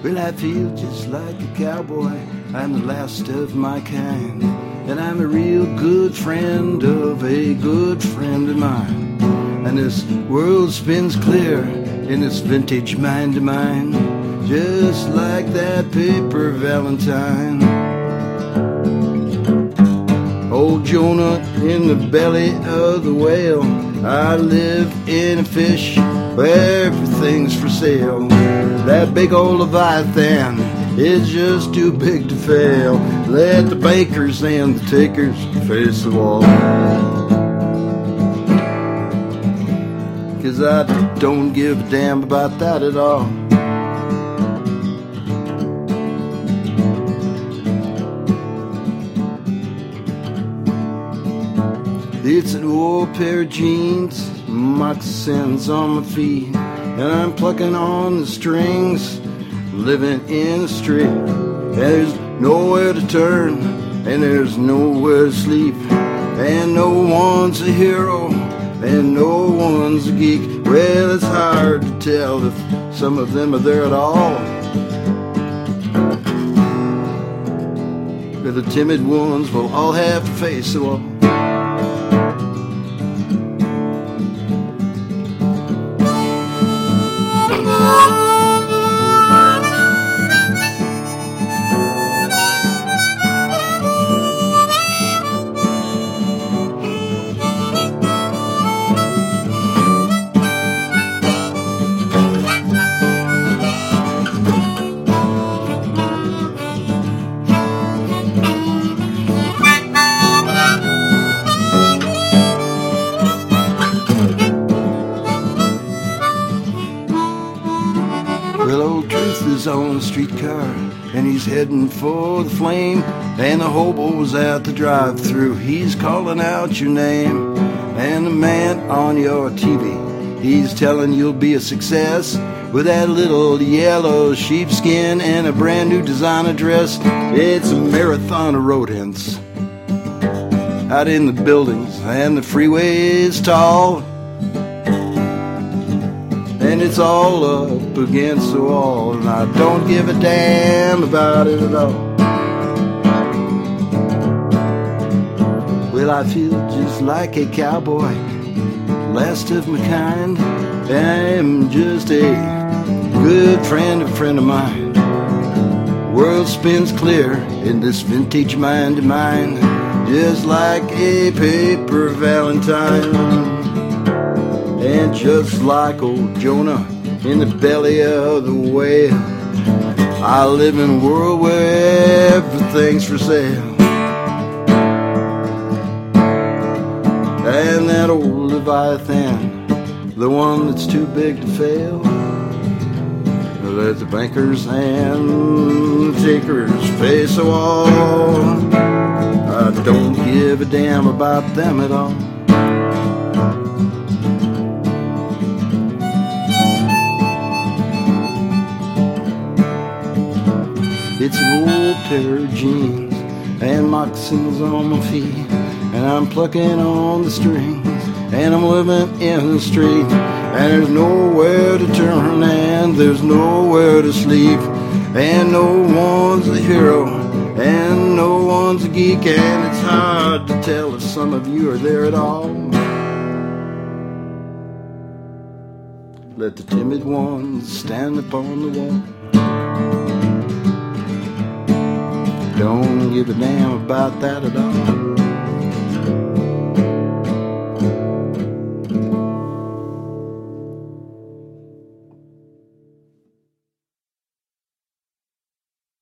Well, I feel just like a cowboy. I'm the last of my kind, and I'm a real good friend of a good friend of mine. And this world spins clear in this vintage mind of mine, just like that paper Valentine. Old Jonah in the belly of the whale. I live in a fish where everything's for sale. That big old Leviathan is just too big to fail. Let the bankers and the takers face the wall. 'Cause I don't give a damn about that at all. It's an old pair of jeans, moccasins on my feet, and I'm plucking on the strings, living in the street. And there's nowhere to turn, and there's nowhere to sleep, and no one's a hero, and no one's a geek. Well, it's hard to tell if some of them are there at all. But the timid ones will all have to face the wall. Well, old Truth is on the streetcar, and he's heading for the flame, and the hobo's at the drive-thru, he's calling out your name. And the man on your TV, he's telling you'll be a success with that little yellow sheepskin and a brand new designer dress. It's a marathon of rodents out in the buildings, and the freeway's tall, and it's all up against the wall, and I don't give a damn about it at all. Well, I feel just like a cowboy, last of my kind, and I'm just a good friend, a friend of mine. World spins clear in this vintage mind of mine, just like a paper Valentine. And just like old Jonah in the belly of the whale, I live in a world where everything's for sale. And that old Leviathan, the one that's too big to fail, let the bankers and the takers face the wall. I don't give a damn about them at all. It's an old pair of jeans and moccasins on my feet, and I'm plucking on the strings, and I'm living in the street, and there's nowhere to turn, and there's nowhere to sleep, and no one's a hero, and no one's a geek, and it's hard to tell if some of you are there at all. Let the timid ones stand upon the wall. Don't give a damn about that at all.